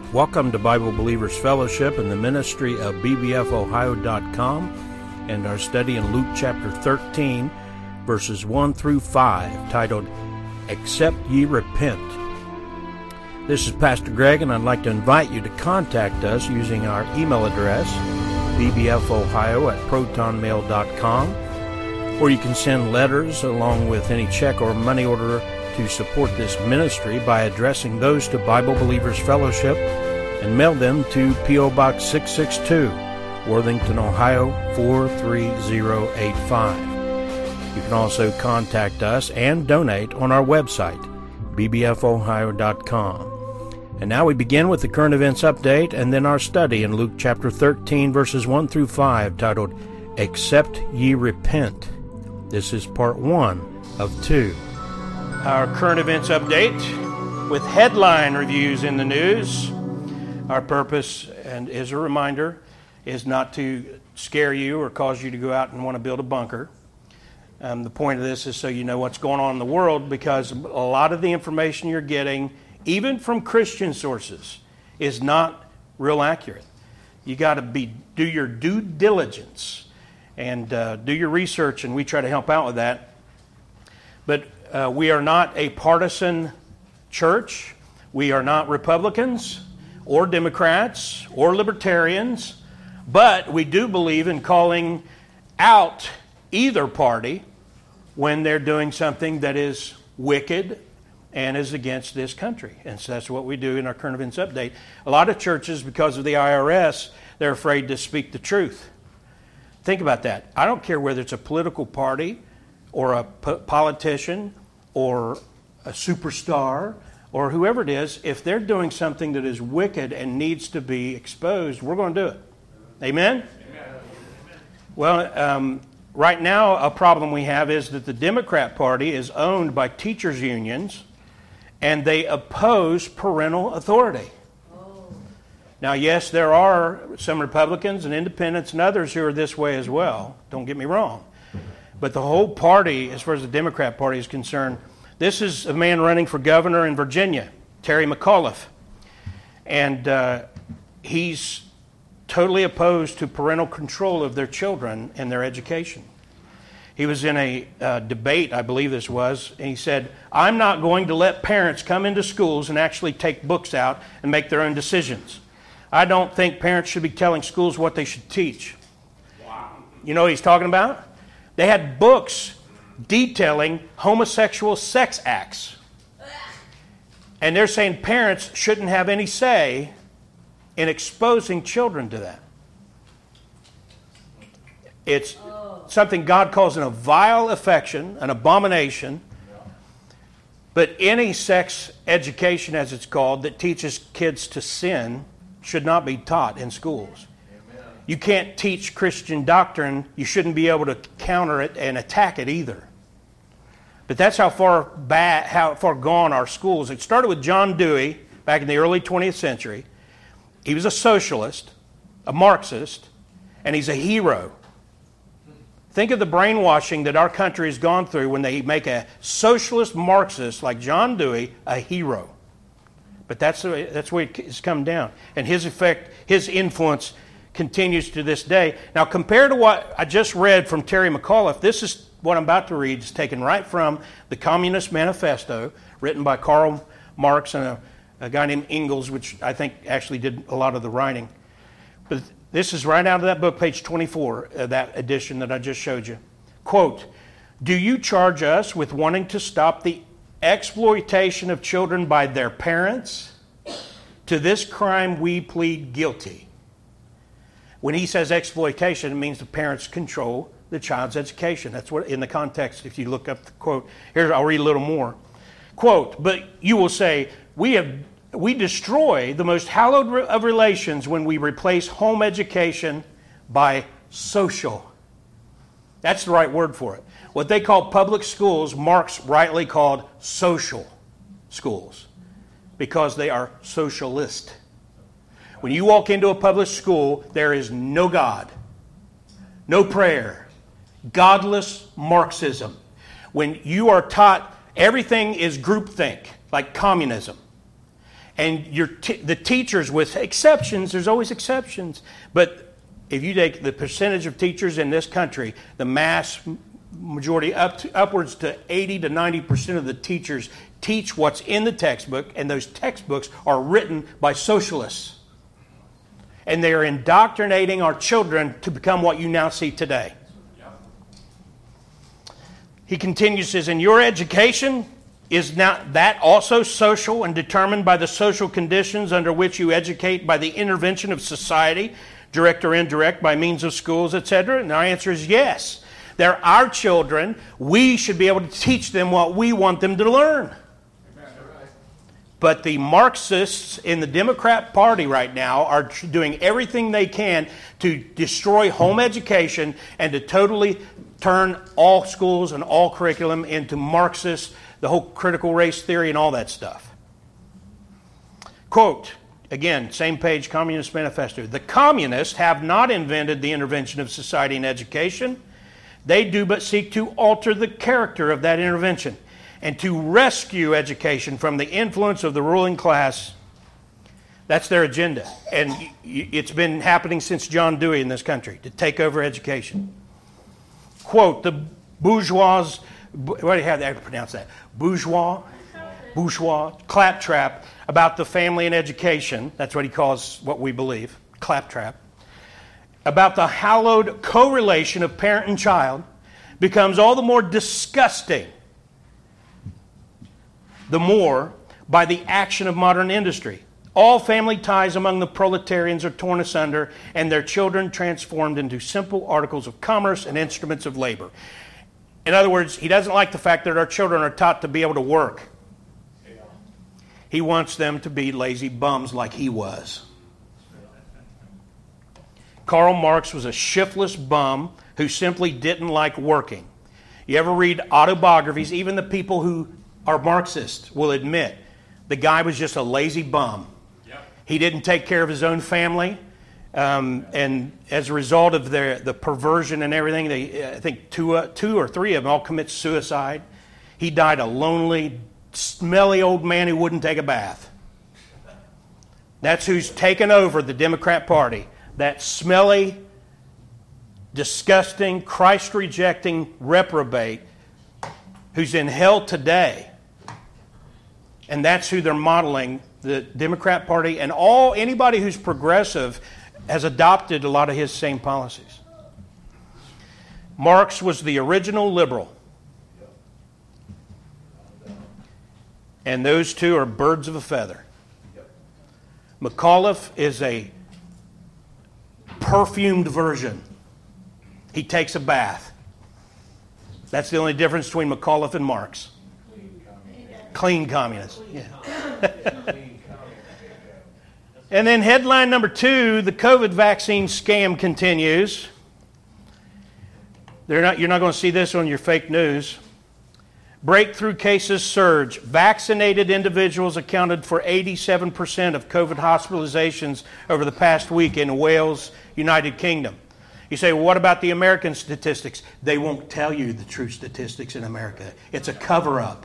Welcome to Bible Believers Fellowship and the ministry of bbfohio.com and our study in Luke chapter 13, verses 1 through 5, titled, Except Ye Repent. This is Pastor Greg, and I'd like to invite you to contact us using our email address, bbfohio@protonmail.com, or you can send letters along with any check or money order to support this ministry by addressing those to Bible Believers Fellowship and mail them to P.O. Box 662, Worthington, Ohio 43085. You can also contact us and donate on our website, bbfohio.com. And now we begin with the current events update and then our study in Luke chapter 13, verses 1 through 5, titled, Except Ye Repent. This is part 1 of 2. Our current events update with headline reviews in the news. Our purpose, and as a reminder, is not to scare you or cause you to go out and want to build a bunker. The point of this is so you know what's going on in the world, because a lot of the information you're getting, even from Christian sources, is not real accurate. You got to do your due diligence and do your research, and we try to help out with that. But we are not a partisan church. We are not Republicans or Democrats or Libertarians, but we do believe in calling out either party when they're doing something that is wicked and is against this country. And so that's what we do in our current events update. A lot of churches, because of the IRS, they're afraid to speak the truth. Think about that. I don't care whether it's a political party or a politician or a superstar or whoever it is. If they're doing something that is wicked and needs to be exposed, we're going to do it. Amen? Amen. Well, right now a problem we have is that the Democrat Party is owned by teachers' unions, and they oppose parental authority. Now, yes, there are some Republicans and independents and others who are this way as well. Don't get me wrong. But the whole party, as far as the Democrat Party is concerned, this is a man running for governor in Virginia, Terry McAuliffe. And he's totally opposed to parental control of their children and their education. He was in a debate, I believe this was, and he said, I'm not going to let parents come into schools and actually take books out and make their own decisions. I don't think parents should be telling schools what they should teach. Wow. You know what he's talking about? They had books detailing homosexual sex acts. And they're saying parents shouldn't have any say in exposing children to that. It's something God calls a vile affection, an abomination. But any sex education, as it's called, that teaches kids to sin should not be taught in schools. You can't teach Christian doctrine. You shouldn't be able to counter it and attack it either. But that's how far gone our schools. It started with John Dewey back in the early 20th century. He was a socialist, a Marxist, and he's a hero. Think of the brainwashing that our country has gone through when they make a socialist Marxist like John Dewey a hero. But that's the way it's come down. And his influence continues to this day. Now, compared to what I just read from Terry McAuliffe, this is what I'm about to read. It's taken right from the Communist Manifesto, written by Karl Marx and a guy named Engels, which I think actually did a lot of the writing. But this is right out of that book, page 24, that edition that I just showed you. Quote, do you charge us with wanting to stop the exploitation of children by their parents? To this crime we plead guilty. When he says exploitation, it means the parents control the child's education. That's what, in the context, if you look up the quote, here I'll read a little more. Quote, but you will say, we destroy the most hallowed of relations when we replace home education by social. That's the right word for it. What they call public schools, Marx rightly called social schools, because they are socialist. When you walk into a public school, there is no God, no prayer, godless Marxism. When you are taught everything is groupthink, like communism, And the teachers, with exceptions, there's always exceptions, but if you take the percentage of teachers in this country, the mass majority, upwards to 80 to 90% of the teachers teach what's in the textbook, and those textbooks are written by socialists. And they are indoctrinating our children to become what you now see today. He continues, says, and your education is not that also social and determined by the social conditions under which you educate by the intervention of society, direct or indirect, by means of schools, etc.? And our answer is yes. They're our children. We should be able to teach them what we want them to learn. But the Marxists in the Democrat Party right now are doing everything they can to destroy home education and to totally turn all schools and all curriculum into Marxist, the whole critical race theory and all that stuff. Quote, again, same page, Communist Manifesto. The communists have not invented the intervention of society in education. They do but seek to alter the character of that intervention and to rescue education from the influence of the ruling class. That's their agenda. And it's been happening since John Dewey in this country, to take over education. Quote, the bourgeois, what do you have to pronounce that? Bourgeois claptrap about the family and education. That's what he calls what we believe, claptrap. About the hallowed correlation of parent and child becomes all the more disgusting the more by the action of modern industry. All family ties among the proletarians are torn asunder and their children transformed into simple articles of commerce and instruments of labor. In other words, he doesn't like the fact that our children are taught to be able to work. He wants them to be lazy bums like he was. Karl Marx was a shiftless bum who simply didn't like working. You ever read autobiographies, even the people who are Marxists will admit the guy was just a lazy bum. Yep. He didn't take care of his own family. And as a result of the perversion and everything, I think two or three of them all commit suicide. He died a lonely, smelly old man who wouldn't take a bath. That's who's taken over the Democrat Party. That smelly, disgusting, Christ-rejecting reprobate who's in hell today. And that's who they're modeling, the Democrat Party, and anybody who's progressive has adopted a lot of his same policies. Marx was the original liberal. And those two are birds of a feather. McAuliffe is a perfumed version. He takes a bath. That's the only difference between McAuliffe and Marx. Clean communist. Yeah. And then headline number 2, the COVID vaccine scam continues. You're not going to see this on your fake news. Breakthrough cases surge. Vaccinated individuals accounted for 87% of COVID hospitalizations over the past week in Wales, United Kingdom. You say, well, what about the American statistics? They won't tell you the true statistics in America. It's a cover-up.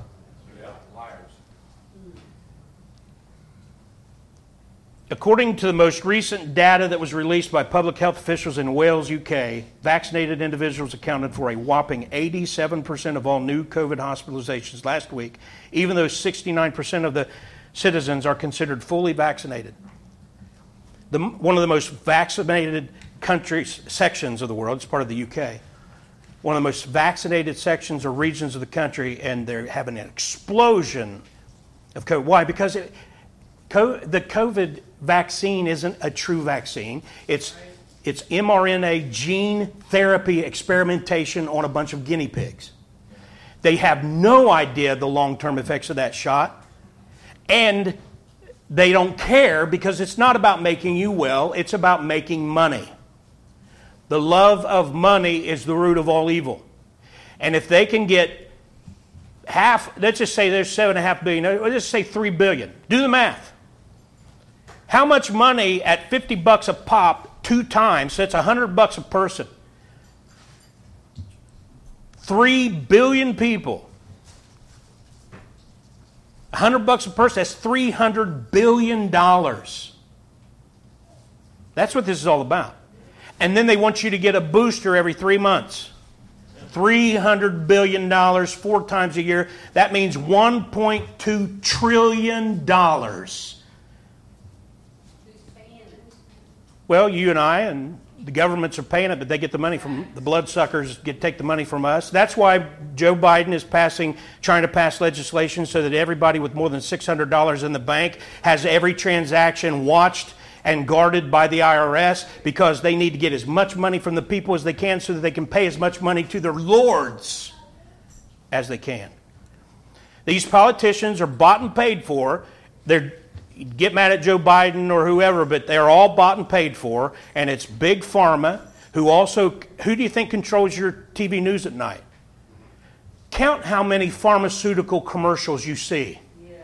According to the most recent data that was released by public health officials in Wales, UK, vaccinated individuals accounted for a whopping 87% of all new COVID hospitalizations last week, even though 69% of the citizens are considered fully vaccinated. One of the most vaccinated sections of the world, it's part of the UK, one of the most vaccinated sections or regions of the country, and they're having an explosion of COVID. Why? Because the COVID vaccine isn't a true vaccine. It's mRNA gene therapy experimentation on a bunch of guinea pigs. They have no idea the long-term effects of that shot, and they don't care because it's not about making you well, it's about making money. The love of money is the root of all evil. And if they can get half, let's just say there's $7.5 billion, let's just say $3 billion. Do the math. How much money at $50 a pop 2 times, so that's $100 a person. 3 billion people. $100 a person, that's $300 billion. That's what this is all about. And then they want you to get a booster every 3 months. $300 billion 4 times a year. That means $1.2 trillion. Well, you and I and the governments are paying it, but they get the money from the bloodsuckers. Take the money from us. That's why Joe Biden is trying to pass legislation so that everybody with more than $600 in the bank has every transaction watched and guarded by the IRS, because they need to get as much money from the people as they can so that they can pay as much money to their lords as they can. These politicians are bought and paid for. Get mad at Joe Biden or whoever, but they're all bought and paid for, and it's Big Pharma who do you think controls your TV news at night? Count how many pharmaceutical commercials you see.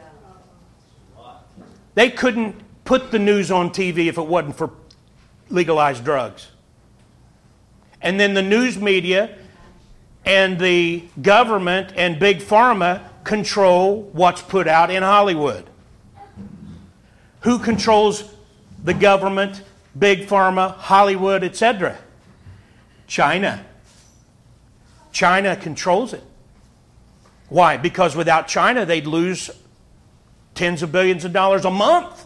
They couldn't put the news on TV if it wasn't for legalized drugs. And then the news media and the government and Big Pharma control what's put out in Hollywood. Who controls the government, Big Pharma, Hollywood, etc.? China. China controls it. Why? Because without China, they'd lose tens of billions of dollars a month.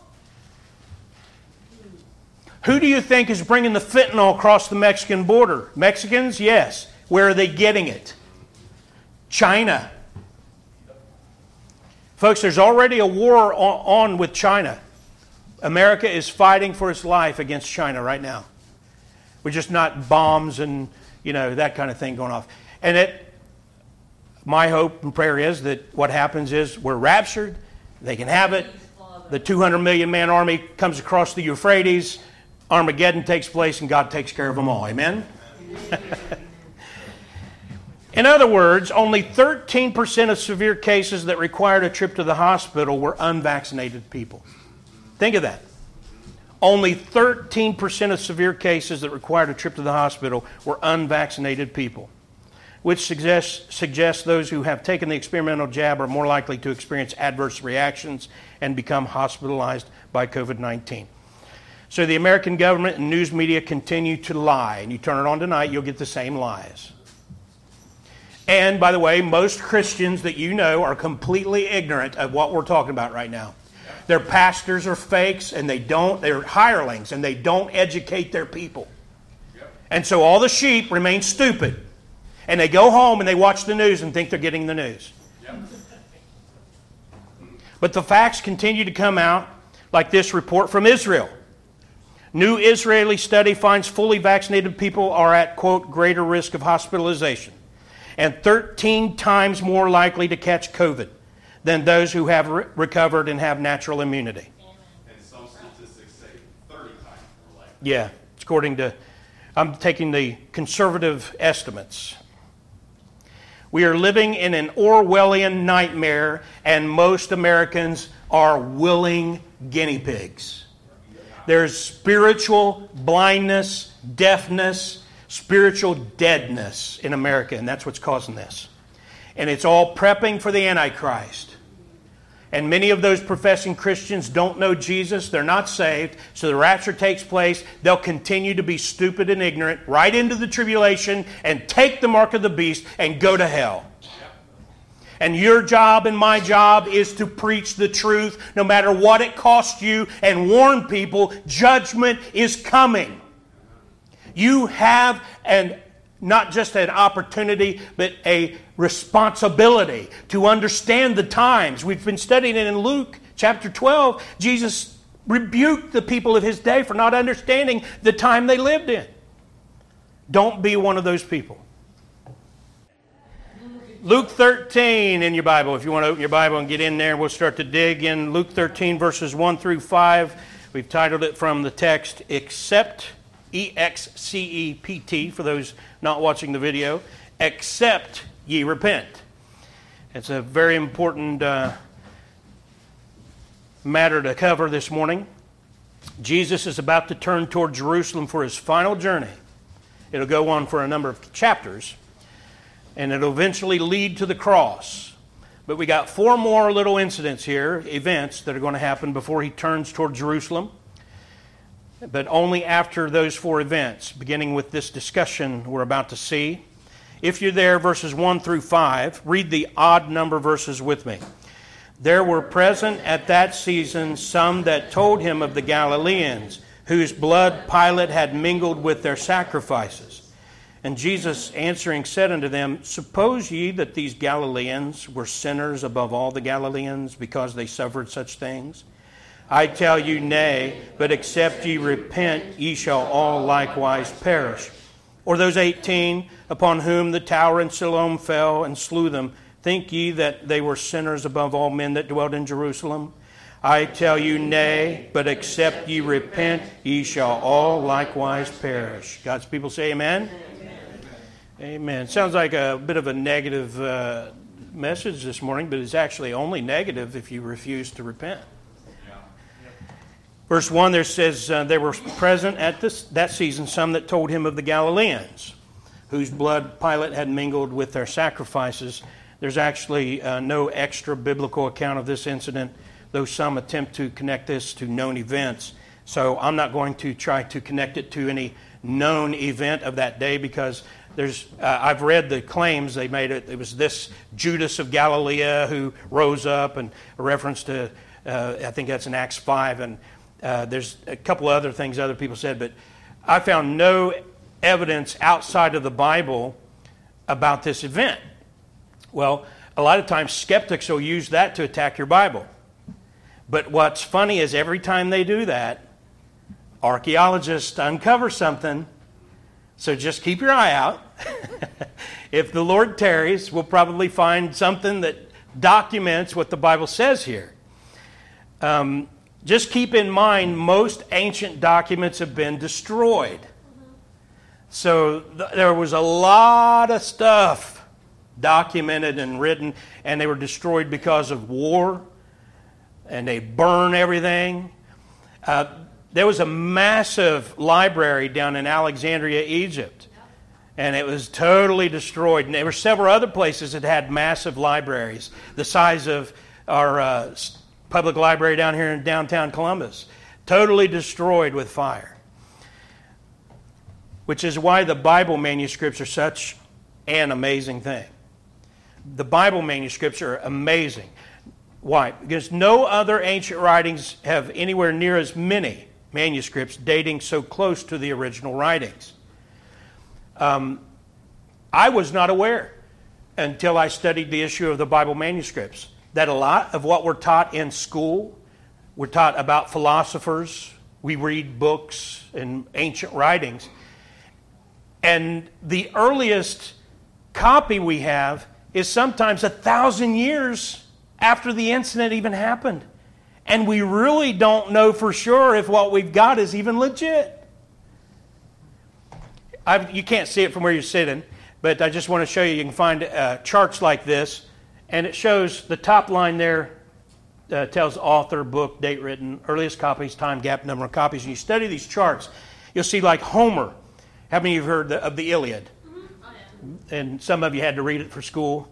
Who do you think is bringing the fentanyl across the Mexican border? Mexicans? Yes. Where are they getting it? China. Folks, there's already a war on with China. America is fighting for its life against China right now. We're just not bombs and, that kind of thing going off. And my hope and prayer is that what happens is we're raptured. They can have it. The 200 million man army comes across the Euphrates. Armageddon takes place and God takes care of them all. Amen? In other words, only 13% of severe cases that required a trip to the hospital were unvaccinated people. Think of that. Only 13% of severe cases that required a trip to the hospital were unvaccinated people, which suggests those who have taken the experimental jab are more likely to experience adverse reactions and become hospitalized by COVID-19. So the American government and news media continue to lie. And you turn it on tonight, you'll get the same lies. And by the way, most Christians that you know are completely ignorant of what we're talking about right now. Their pastors are fakes, and they're hirelings, and they don't educate their people. And so all the sheep remain stupid. And they go home and they watch the news and think they're getting the news. But the facts continue to come out, like this report from Israel. New Israeli study finds fully vaccinated people are at, quote, greater risk of hospitalization and 13 times more likely to catch COVID than those who have recovered and have natural immunity. And some statistics say 30 times more likely. Yeah, it's according to, I'm taking the conservative estimates. We are living in an Orwellian nightmare, and most Americans are willing guinea pigs. There's spiritual blindness, deafness, spiritual deadness in America, and that's what's causing this. And it's all prepping for the Antichrist. And many of those professing Christians don't know Jesus. They're not saved. So the rapture takes place. They'll continue to be stupid and ignorant right into the tribulation and take the mark of the beast and go to hell. And your job and my job is to preach the truth no matter what it costs you and warn people judgment is coming. You have not just an opportunity, but a responsibility to understand the times. We've been studying it in Luke chapter 12. Jesus rebuked the people of his day for not understanding the time they lived in. Don't be one of those people. Luke 13 in your Bible. If you want to open your Bible and get in there, we'll start to dig in Luke 13 verses 1 through 5. We've titled it from the text, Except, E-X-C-E-P-T, for those not watching the video, except ye repent. It's a very important matter to cover this morning. Jesus is about to turn toward Jerusalem for his final journey. It'll go on for a number of chapters, and it'll eventually lead to the cross. But we got 4 more little incidents here, events that are going to happen before he turns toward Jerusalem. But only after those 4 events, beginning with this discussion we're about to see. If you're there, verses 1 through 5, read the odd number verses with me. There were present at that season some that told him of the Galileans, whose blood Pilate had mingled with their sacrifices. And Jesus answering said unto them, Suppose ye that these Galileans were sinners above all the Galileans, because they suffered such things? I tell you, nay, but except ye repent, ye shall all likewise perish. Or those 18, upon whom the tower in Siloam fell and slew them, think ye that they were sinners above all men that dwelt in Jerusalem? I tell you, nay, but except ye repent, ye shall all likewise perish. God's people say amen? Amen. Sounds like a bit of a negative message this morning, but it's actually only negative if you refuse to repent. Verse 1 there says, there were present at that season some that told him of the Galileans, whose blood Pilate had mingled with their sacrifices. There's actually no extra biblical account of this incident, though some attempt to connect this to known events. So I'm not going to try to connect it to any known event of that day, because I've read the claims they made. It was this Judas of Galilee who rose up, and a reference to, I think that's in Acts 5, and there's a couple of other things other people said, but I found no evidence outside of the Bible about this event. Well, a lot of times skeptics will use that to attack your Bible. But what's funny is every time they do that, archaeologists uncover something. So just keep your eye out. If the Lord tarries, we'll probably find something that documents what the Bible says here. Just keep in mind, most ancient documents have been destroyed. So there was a lot of stuff documented and written, and they were destroyed because of war, and they burn everything. There was a massive library down in Alexandria, Egypt, and it was totally destroyed. And there were several other places that had massive libraries, the size of our public library down here in downtown Columbus, totally destroyed with fire. Which is why the Bible manuscripts are such an amazing thing. The Bible manuscripts are amazing. Why? Because no other ancient writings have anywhere near as many manuscripts dating so close to the original writings. I was not aware until I studied the issue of the Bible manuscripts that a lot of what we're taught in school, we're taught about philosophers, we read books and ancient writings, and the earliest copy we have is sometimes 1,000 years after the incident even happened. And we really don't know for sure if what we've got is even legit. You can't see it from where you're sitting, but I just want to show you. You can find charts like this, and it shows the top line there tells author, book, date written, earliest copies, time gap, number of copies. And you study these charts, you'll see like Homer. How many of you have heard of the Iliad? And some of you had to read it for school.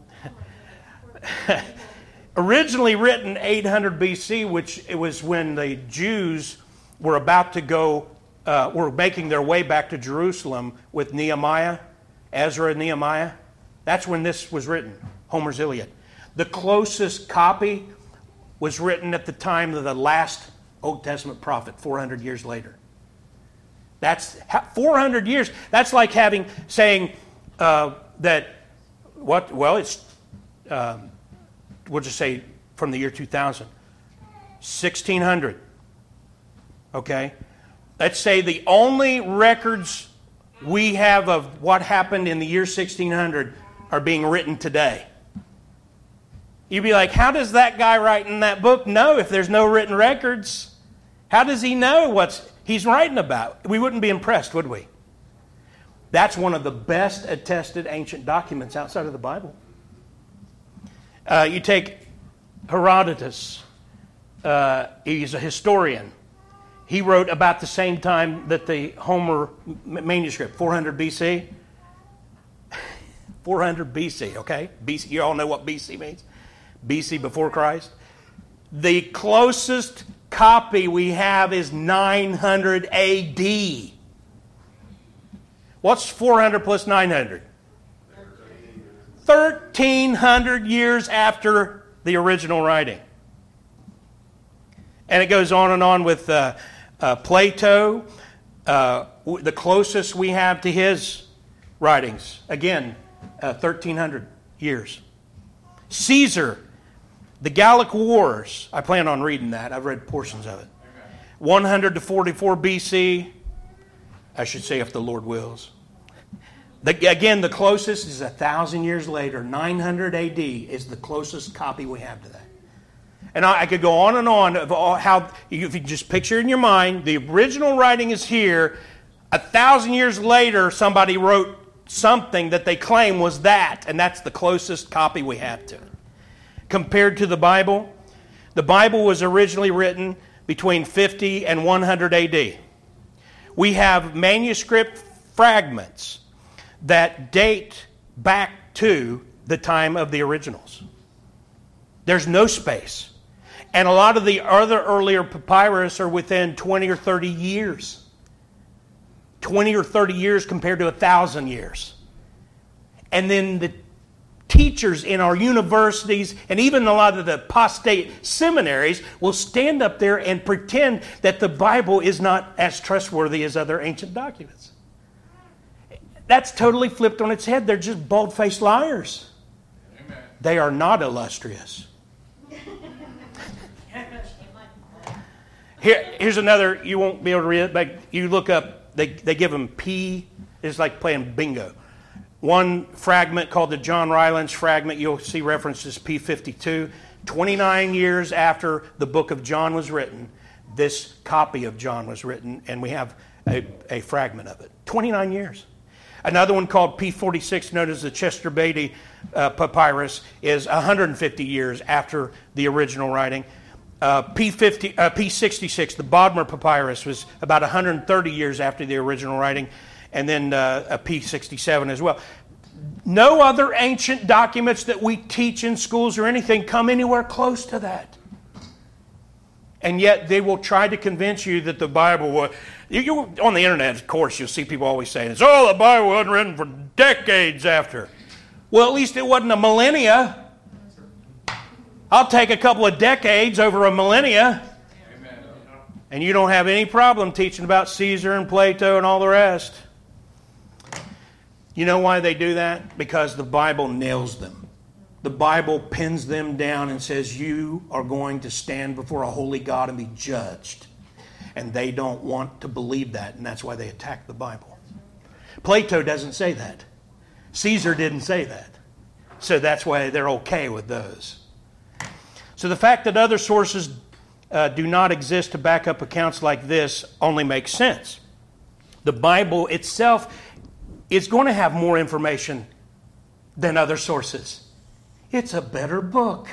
Originally written 800 BC, which it was when the Jews were about to go, were making their way back to Jerusalem with Nehemiah, Ezra and Nehemiah. That's when this was written, Homer's Iliad. The closest copy was written at the time of the last Old Testament prophet, 400 years later. That's 400 years. That's like saying that, it's, we'll just say from the year 2000, 1600. Okay? Let's say the only records we have of what happened in the year 1600 are being written today. You'd be like, how does that guy writing that book know if there's no written records? How does he know what he's writing about? We wouldn't be impressed, would we? That's one of the best attested ancient documents outside of the Bible. You take Herodotus. He's a historian. He wrote about the same time that the Homer manuscript, 400 BC. 400 BC, okay? BC, you all know what BC means. BC, before Christ. The closest copy we have is 900 AD. What's 400 plus 900? 1,300 years after the original writing. And it goes on and on with Plato. The closest we have to his writings, again, 1,300 years. Caesar, the Gallic Wars, I plan on reading that. I've read portions of it. 100 to 44 BC, I should say if the Lord wills. Again, the closest is 1,000 years later. 900 AD is the closest copy we have to that. And I could go on and on of how, if you just picture in your mind, the original writing is here. 1,000 years later, somebody wrote something that they claim was that, and that's the closest copy we have to it. Compared to the Bible was originally written between 50 and 100 AD. We have manuscript fragments that date back to the time of the originals. There's no space. And a lot of the other earlier papyrus are within 20 or 30 years. 20 or 30 years compared to 1,000 years. And then the teachers in our universities and even a lot of the apostate seminaries will stand up there and pretend that the Bible is not as trustworthy as other ancient documents. That's totally flipped on its head. They're just bald-faced liars. Amen. They are not illustrious. Here's another, you won't be able to read it, but you look up, they give them P, it's like playing bingo. One fragment called the John Rylands fragment, you'll see references P52. 29 years after the book of John was written, this copy of John was written, and we have a fragment of it. 29 years. Another one called P46, known as the Chester Beatty Papyrus, is 150 years after the original writing. P66, the Bodmer Papyrus, was about 130 years after the original writing, and then a P67 as well. No other ancient documents that we teach in schools or anything come anywhere close to that. And yet they will try to convince you that the Bible was... on the internet, of course, you'll see people always saying, "Oh, the Bible wasn't written for decades after." Well, at least it wasn't a millennia. I'll take a couple of decades over a millennia. Amen. And you don't have any problem teaching about Caesar and Plato and all the rest. You know why they do that? Because the Bible nails them. The Bible pins them down and says, you are going to stand before a holy God and be judged. And they don't want to believe that, and that's why they attack the Bible. Plato doesn't say that. Caesar didn't say that. So that's why they're okay with those. So the fact that other sources do not exist to back up accounts like this only makes sense. The Bible itself is going to have more information than other sources. It's a better book.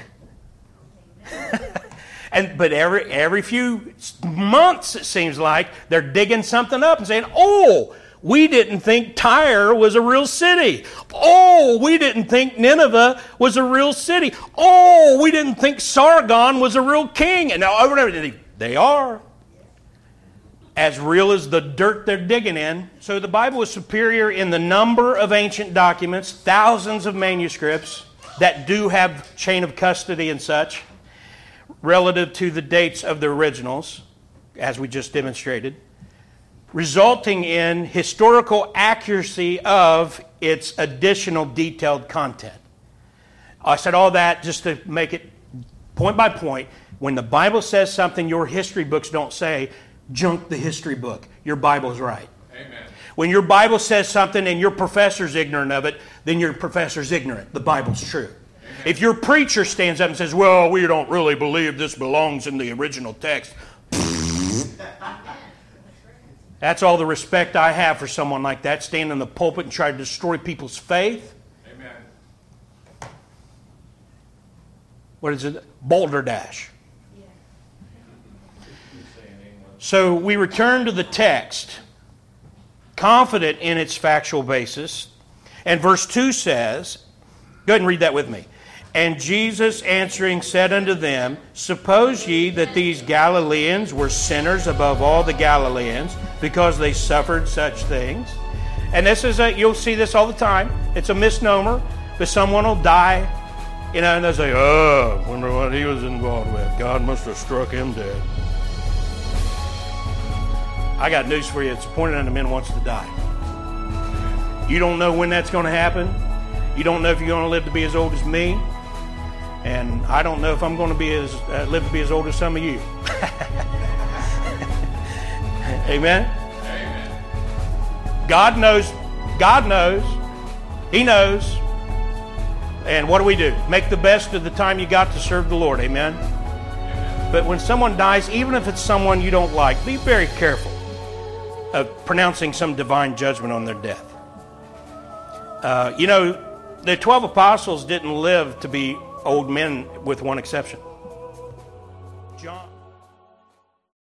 But every few months, it seems like, they're digging something up and saying, "Oh, we didn't think Tyre was a real city. Oh, we didn't think Nineveh was a real city. Oh, we didn't think Sargon was a real king." And now over and over, they are. As real as the dirt they're digging in. So the Bible is superior in the number of ancient documents, thousands of manuscripts that do have chain of custody and such, relative to the dates of the originals, as we just demonstrated, resulting in historical accuracy of its additional detailed content. I said all that just to make it point by point. When the Bible says something your history books don't say, junk the history book. Your Bible's right. Amen. When your Bible says something and your professor's ignorant of it, then your professor's ignorant. The Bible's true. Amen. If your preacher stands up and says, "Well, we don't really believe this belongs in the original text," that's all the respect I have for someone like that, standing in the pulpit and trying to destroy people's faith. Amen. What is it? Balderdash. So we return to the text, confident in its factual basis. And verse 2 says, go ahead and read that with me. And Jesus answering said unto them, Suppose ye that these Galileans were sinners above all the Galileans, because they suffered such things? And this is you'll see this all the time. It's a misnomer, but someone will die, and they'll say, oh, I wonder what he was involved with. God must have struck him dead. I got news for you. It's appointed unto men wants to die. You don't know when that's going to happen. You don't know if you're going to live to be as old as me. And I don't know if I'm going to be live to be as old as some of you. Amen? Amen. God knows. God knows. He knows. And what do? Make the best of the time you got to serve the Lord. Amen? Amen. But when someone dies, even if it's someone you don't like, be very careful of pronouncing some divine judgment on their death. The 12 apostles didn't live to be old men with one exception. John.